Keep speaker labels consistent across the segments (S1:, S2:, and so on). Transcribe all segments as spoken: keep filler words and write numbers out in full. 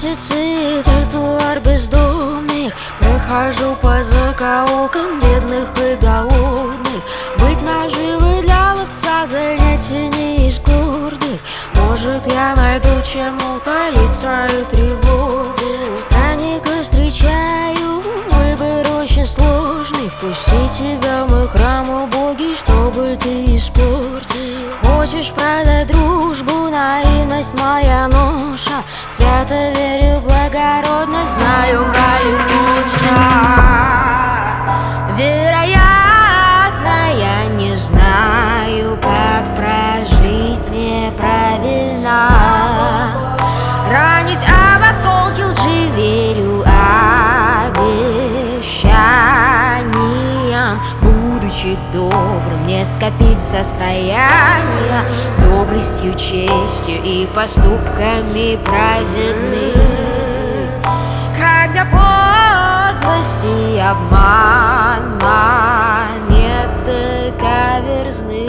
S1: улицы, тротуар бездомных. Прохожу по закоулкам бедных и голодных. Быть наживой для ловца, занятие не из гордых. Может, я найду чем утолить свою тревогу. Странника встречаю, выбор очень сложный. Впустить тебя в мой храм, о боги, чтобы ты испортил. Хочешь продать дружбу, наивность моя ноша. Свято верю в благородность, знаю, врали точно. Вероятно, я не знаю, как прожить мне правильно. Ранить об осколки лжи верю обещаниям. Будучи добрым, не скопить состояние. Доблестью, честью и поступками праведны. Когда подлость и обман монеты каверзны.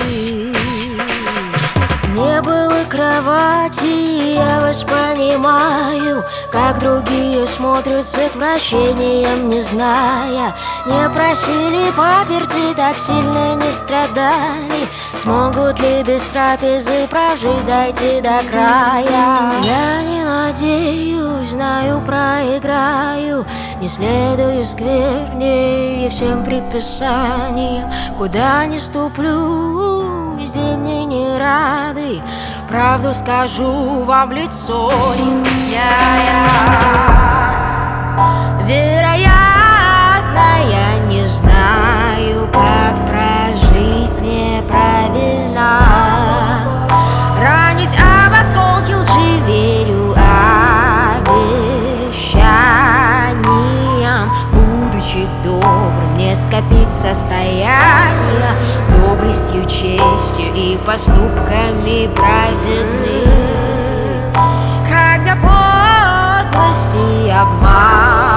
S1: Не было кровати, я вас понимаю. Как другие смотрят с отвращением, не зная. Не просили паперти, так сильно не страдали. Смогут ли без трапезы прожить, дойти до края? Я не надеюсь, знаю, проиграю. Не следую скверне и всем предписаниям. Куда не ступлю, везде мне не рады. Правду скажу вам в лицо, не стесняясь. Вероятно, я не знаю, как прожить мне правильно. Ранить об осколки лжи верю обещаниям. Будучи добрым, не скопить состояние. Доблестью, честью и поступками праведны. Когда подлость и обман